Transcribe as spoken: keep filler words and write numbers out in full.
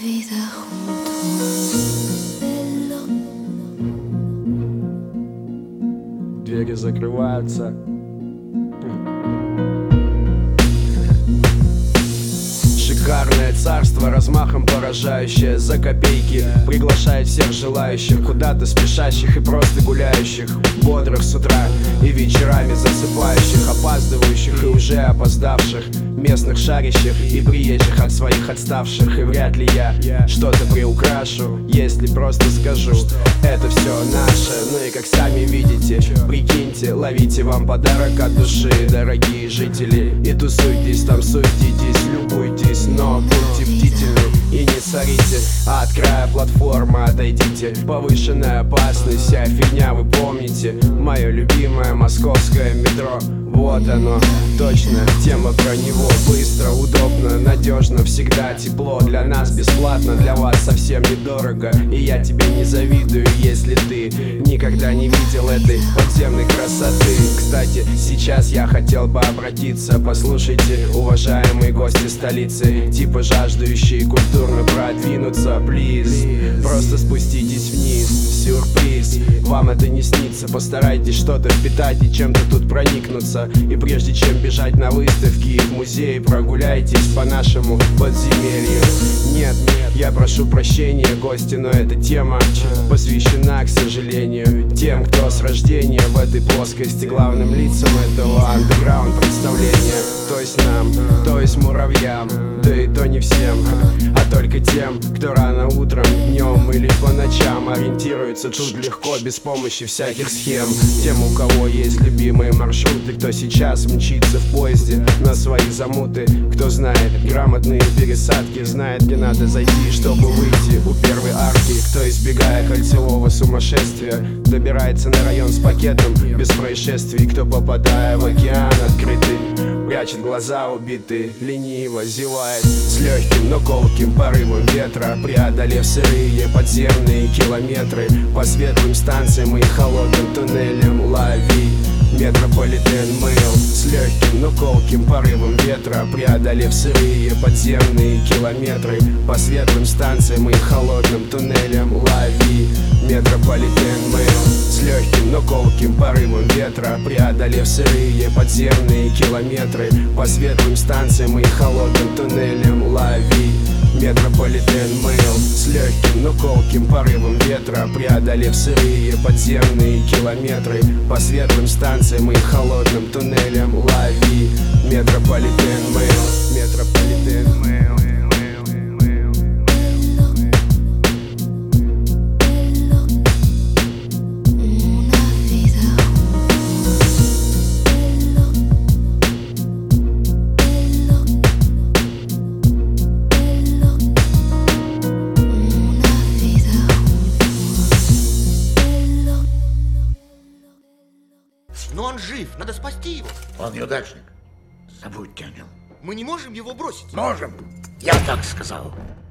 vida junto. Двери закрываются. Шикарное царство, размахом поражающее за копейки, приглашает всех желающих, куда-то спешащих и просто гуляющих, бодрых с утра и вечерами засыпающих, опаздывающих и уже опоздавших, местных шарящих и приезжих от своих отставших. И вряд ли я что-то приукрашу, если просто скажу: это все наше. Ну и как сами видите, прикиньте, ловите вам подарок от души, дорогие жители, и тусуйтесь, там суетитесь, любуйтесь, но будьте бдительны и не сорите. А от края платформы отойдите, повышенная опасность, вся фигня вы помните. Мое любимое московское метро, вот оно, точно, тема про него. Быстро, удобно, надежно, всегда тепло. Для нас бесплатно, для вас совсем недорого. И я тебе не завидую, если ты никогда не видел этой подземной красоты. Кстати, сейчас я хотел бы обратиться: послушайте, уважаемые гости столицы, типа жаждущие культурно продвинуться, плиз, просто спуститесь вниз, сюрприз. Вам это не снится, постарайтесь что-то впитать и чем-то тут проникнуться. И прежде чем бежать на выставки и в музей, прогуляйтесь по нашему подземелью. Нет, нет, я прошу прощения, гости, но эта тема посвящена, к сожалению, тем, кто с рождения в этой плоскости главным лицам этого андеграунд представления. То есть нам, то есть муравьям, да и то не всем, а только тем, кто рано утром, днем или по ночам ориентируется тут легко, без помощи всяких схем. Тем, у кого есть любимые маршруты, кто сейчас мчится в поезде на свои замуты, кто знает грамотные пересадки, знает, где надо зайти, чтобы выйти у первой арки, кто, избегая кольцевого сумасшествия, добирается на район с пакетом без происшествий, кто, попадая в океан открытый, прячет глаза убитый, лениво зевает с легким, но колким порывом ветра, преодолев сырые подземные километры по светлым станциям и холодным туннелям. Лови метрополитен мыл с легким, но колким порывом ветра, преодолев сырые подземные километры по светлым станциям и холодным туннелям. Лови метрополитен мыл с легким, но колким порывом ветра, преодолев сырые подземные километры по светлым станциям и холодным туннелям. Лови метрополитен мыл с легким, но колким порывом ветра, преодолев сырые подземные километры по светлым станциям и холодным туннелям. Лови метрополитен мыл, метрополитен мыл. Но он жив, надо спасти его. Он неудачник. Забудьте о нем. Мы не можем его бросить. Можем. Я так сказал.